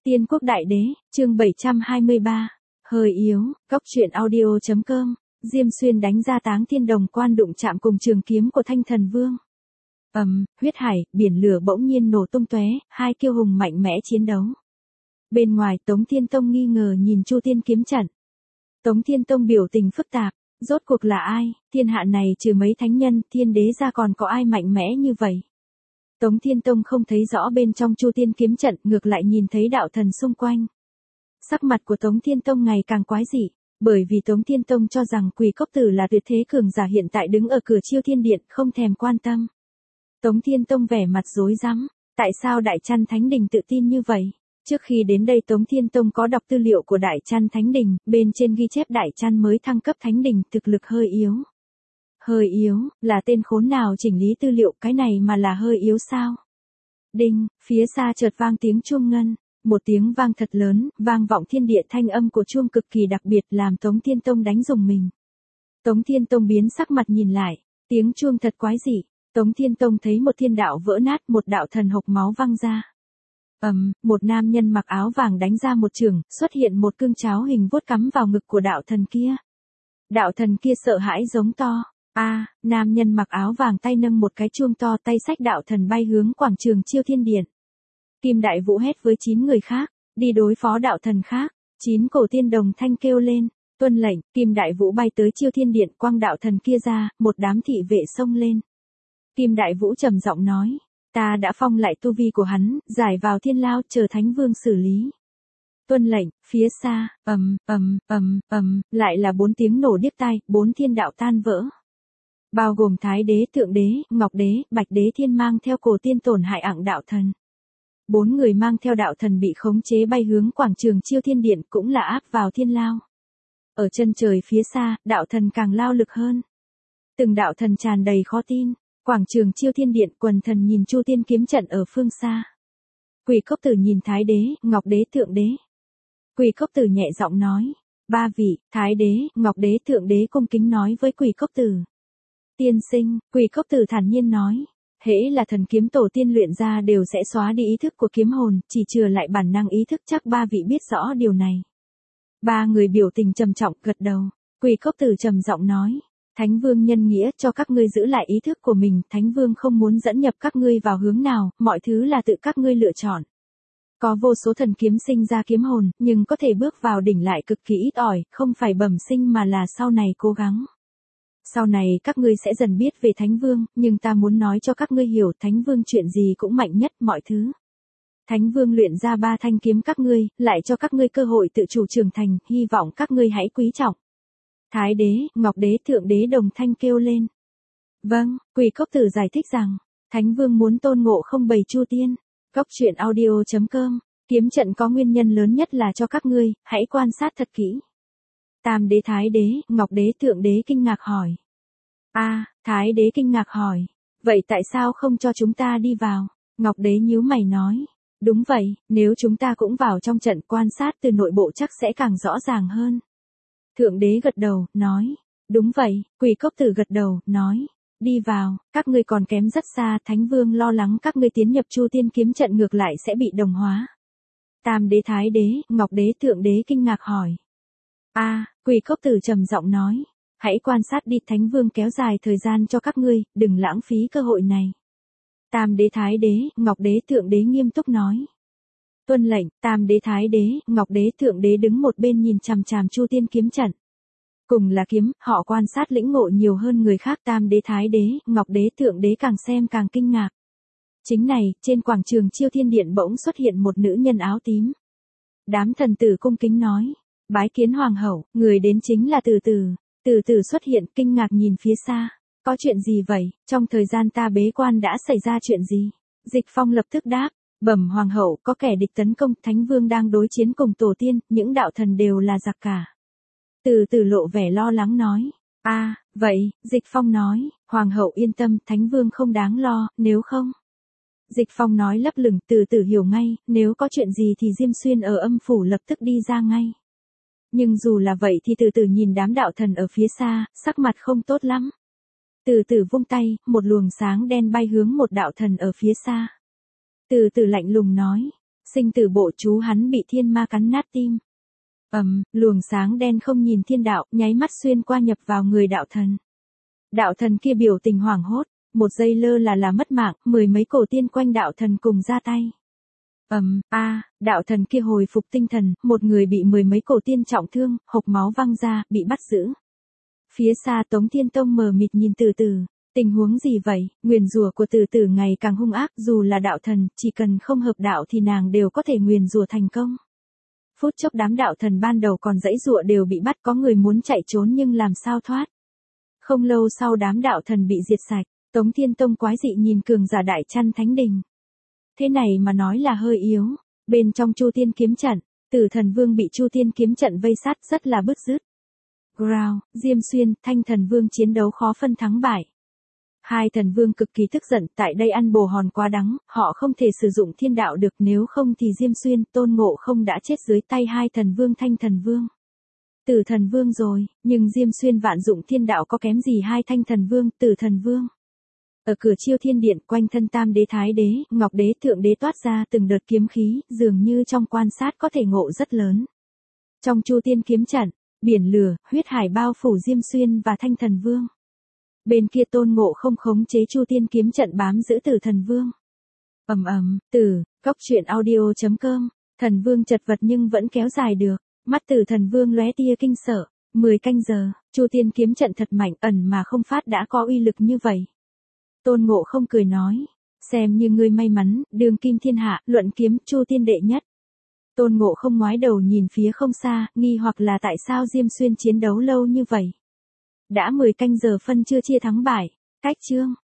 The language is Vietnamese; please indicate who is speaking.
Speaker 1: Tiên Quốc Đại Đế, chương 723. Hơi yếu, góc truyện audio.com. Diêm Xuyên đánh ra Táng Thiên Đồng Quan đụng chạm cùng trường kiếm của Thanh Thần Vương. Huyết hải, biển lửa bỗng nhiên nổ tung tóe, hai kiêu hùng mạnh mẽ chiến đấu. Bên ngoài Tống Thiên Tông nghi ngờ nhìn Chu Tiên kiếm trận. Tống Thiên Tông biểu tình phức tạp, rốt cuộc là ai, thiên hạ này trừ mấy thánh nhân, thiên đế ra còn có ai mạnh mẽ như vậy? Tống Thiên Tông không thấy rõ bên trong Chu Tiên kiếm trận, ngược lại nhìn thấy đạo thần xung quanh. Sắc mặt của Tống Thiên Tông ngày càng quái dị, bởi vì Tống Thiên Tông cho rằng Quỷ Cốc Tử là tuyệt thế cường giả hiện tại đứng ở cửa Chiêu Thiên Điện, không thèm quan tâm. Tống Thiên Tông vẻ mặt rối rắm, tại sao Đại Chăn Thánh Đình tự tin như vậy? Trước khi đến đây Tống Thiên Tông có đọc tư liệu của Đại Chăn Thánh Đình, bên trên ghi chép Đại Chăn mới thăng cấp Thánh Đình, thực lực hơi yếu. Hơi yếu, là tên khốn nào chỉnh lý tư liệu, cái này mà là hơi yếu sao? Đinh, phía xa chợt vang tiếng chuông ngân, một tiếng vang thật lớn, vang vọng thiên địa, thanh âm của chuông cực kỳ đặc biệt làm Tống Thiên Tông đánh rùng mình. Tống Thiên Tông biến sắc mặt nhìn lại, tiếng chuông thật quái dị, Tống Thiên Tông thấy một thiên đạo vỡ nát, một đạo thần hộc máu văng ra. Một nam nhân mặc áo vàng đánh ra một chưởng, xuất hiện một cương cháo hình vuốt cắm vào ngực của đạo thần kia. Đạo thần kia sợ hãi giống to. Nam nhân mặc áo vàng tay nâng một cái chuông to, tay xách đạo thần bay hướng quảng trường Chiêu Thiên Điện. Kim Đại Vũ hét với 9 người khác, đi đối phó đạo thần khác. 9 cổ tiên đồng thanh kêu lên, tuân lệnh. Kim Đại Vũ bay tới Chiêu Thiên Điện, quăng đạo thần kia ra, một đám thị vệ xông lên. Kim Đại Vũ trầm giọng nói, ta đã phong lại tu vi của hắn, giải vào thiên lao, chờ Thánh Vương xử lý. Tuân lệnh. Phía xa, lại là 4 tiếng nổ điếc tai, 4 thiên đạo tan vỡ. Bao gồm Thái Đế, Thượng Đế, Ngọc Đế, Bạch Đế Thiên mang theo cổ tiên tổn hại ặng đạo thần. 4 người mang theo đạo thần bị khống chế bay hướng quảng trường Chiêu Thiên Điện, cũng là áp vào thiên lao. Ở chân trời phía xa, đạo thần càng lao lực hơn. Từng đạo thần tràn đầy khó tin. Quảng trường Chiêu Thiên Điện, quần thần nhìn Chu Tiên kiếm trận ở phương xa. Quỷ Cốc Tử nhìn Thái Đế, Ngọc Đế, Thượng Đế. Quỷ Cốc Tử nhẹ giọng nói, 3 vị, Thái Đế, Ngọc Đế, Thượng Đế cung kính nói với Quỷ Cốc Tử. Tiên sinh, Quỷ Cốc Tử thản nhiên nói, hễ là thần kiếm tổ tiên luyện ra đều sẽ xóa đi ý thức của kiếm hồn, chỉ chừa lại bản năng ý thức, chắc 3 vị biết rõ điều này. 3 người biểu tình trầm trọng gật đầu. Quỷ Cốc Tử trầm giọng nói, Thánh Vương nhân nghĩa cho các ngươi giữ lại ý thức của mình, Thánh Vương không muốn dẫn nhập các ngươi vào hướng nào, mọi thứ là tự các ngươi lựa chọn. Có vô số thần kiếm sinh ra kiếm hồn, nhưng có thể bước vào đỉnh lại cực kỳ ít ỏi, không phải bẩm sinh mà là sau này cố gắng. Sau này các ngươi sẽ dần biết về Thánh Vương, nhưng ta muốn nói cho các ngươi hiểu, Thánh Vương chuyện gì cũng mạnh nhất mọi thứ. Thánh Vương luyện ra 3 thanh kiếm các ngươi, lại cho các ngươi cơ hội tự chủ trưởng thành, hy vọng các ngươi hãy quý trọng. Thái Đế, Ngọc Đế, Thượng Đế đồng thanh kêu lên. Vâng, Quỷ Cốc Tử giải thích rằng, Thánh Vương muốn tôn ngộ không bày Chu Tiên. Góc truyện audio.com. Kiếm trận có nguyên nhân lớn nhất là cho các ngươi, hãy quan sát thật kỹ. Tam Đế, Thái Đế, Ngọc Đế, Thượng Đế kinh ngạc hỏi. Thái Đế kinh ngạc hỏi, vậy tại sao không cho chúng ta đi vào? Ngọc Đế nhíu mày nói, đúng vậy, nếu chúng ta cũng vào trong trận quan sát từ nội bộ chắc sẽ càng rõ ràng hơn. Thượng Đế gật đầu, nói, đúng vậy. Quỷ Cốc Tử gật đầu, nói, đi vào, các ngươi còn kém rất xa, Thánh Vương lo lắng các ngươi tiến nhập Chu Tiên kiếm trận ngược lại sẽ bị đồng hóa. Tam Đế, Thái Đế, Ngọc Đế, Thượng Đế kinh ngạc hỏi. Quỷ Cốc Tử trầm giọng nói, hãy quan sát đi, Thánh Vương kéo dài thời gian cho các ngươi, đừng lãng phí cơ hội này. Tam Đế, Thái Đế, Ngọc Đế, Thượng Đế nghiêm túc nói. Tuân lệnh. Tam Đế, Thái Đế, Ngọc Đế, Thượng Đế đứng một bên nhìn chằm chằm Chu Tiên kiếm trận. Cùng là kiếm, họ quan sát lĩnh ngộ nhiều hơn người khác. Tam Đế, Thái Đế, Ngọc Đế, Thượng Đế càng xem càng kinh ngạc. Chính này, trên quảng trường Chiêu Thiên Điện bỗng xuất hiện một nữ nhân áo tím. Đám thần tử cung kính nói, bái kiến hoàng hậu. Người đến chính là Từ Từ. Từ Từ xuất hiện, kinh ngạc nhìn phía xa. Có chuyện gì vậy? Trong thời gian ta bế quan đã xảy ra chuyện gì? Dịch Phong lập tức đáp. Bẩm hoàng hậu, có kẻ địch tấn công, Thánh Vương đang đối chiến cùng tổ tiên, những đạo thần đều là giặc cả. Từ Từ lộ vẻ lo lắng nói. Vậy, Dịch Phong nói, hoàng hậu yên tâm, Thánh Vương không đáng lo, nếu không. Dịch Phong nói lấp lửng, Từ Từ hiểu ngay, nếu có chuyện gì thì Diêm Xuyên ở âm phủ lập tức đi ra ngay. Nhưng dù là vậy thì Từ Từ nhìn đám đạo thần ở phía xa, sắc mặt không tốt lắm. Từ Từ vung tay, một luồng sáng đen bay hướng một đạo thần ở phía xa. Từ Từ lạnh lùng nói, Sinh tử bộ chú hắn bị thiên ma cắn nát tim. Luồng sáng đen không nhìn thiên đạo, nháy mắt xuyên qua nhập vào người đạo thần. Đạo thần kia biểu tình hoảng hốt, một giây lơ là mất mạng, mười mấy cổ tiên quanh đạo thần cùng ra tay. Đạo thần kia hồi phục tinh thần, một người bị mười mấy cổ tiên trọng thương, hộc máu văng ra, bị bắt giữ. Phía xa Tống Thiên Tông mờ mịt nhìn Từ Từ, tình huống gì vậy, nguyền rủa của Từ Từ ngày càng hung ác, dù là đạo thần, chỉ cần không hợp đạo thì nàng đều có thể nguyền rủa thành công. Phút chốc đám đạo thần ban đầu còn giãy giụa đều bị bắt, có người muốn chạy trốn nhưng làm sao thoát. Không lâu sau đám đạo thần bị diệt sạch, Tống Thiên Tông quái dị nhìn cường giả Đại Chăn Thánh Đình. Thế này mà nói là hơi yếu, bên trong Chu Tiên kiếm trận, Tử Thần Vương bị Chu Tiên kiếm trận vây sát rất là bứt rứt. Ground, Diêm Xuyên, Thanh Thần Vương chiến đấu khó phân thắng bại. Hai thần vương cực kỳ tức giận, tại đây ăn bồ hòn quá đắng, họ không thể sử dụng thiên đạo được, nếu không thì Diêm Xuyên, Tôn Ngộ Không đã chết dưới tay hai thần vương Thanh Thần Vương. Tử Thần Vương rồi, nhưng Diêm Xuyên vạn dụng thiên đạo có kém gì hai Thanh Thần Vương, Tử Thần Vương. Ở cửa Chiêu Thiên Điện, quanh thân Tam Đế, Thái Đế, Ngọc Đế, Thượng Đế toát ra từng đợt kiếm khí, dường như trong quan sát có thể ngộ rất lớn. Trong Chu Tiên kiếm trận, biển lửa, huyết hải bao phủ Diêm Xuyên và Thanh Thần Vương. Bên kia Tôn Ngộ Không khống chế Chu Tiên kiếm trận bám giữ Tử Thần Vương. Cóc truyện audio.com, Thần Vương chật vật nhưng vẫn kéo dài được, mắt Tử Thần Vương lóe tia kinh sợ, 10 canh giờ, Chu Tiên kiếm trận thật mạnh, ẩn mà không phát đã có uy lực như vậy. Tôn Ngộ Không cười nói, xem như ngươi may mắn, đương kim thiên hạ, luận kiếm, Chu Tiên đệ nhất. Tôn Ngộ Không ngoái đầu nhìn phía không xa, nghi hoặc là tại sao Diêm Xuyên chiến đấu lâu như vậy. Đã 10 canh giờ phân chưa chia thắng bại, cách chương.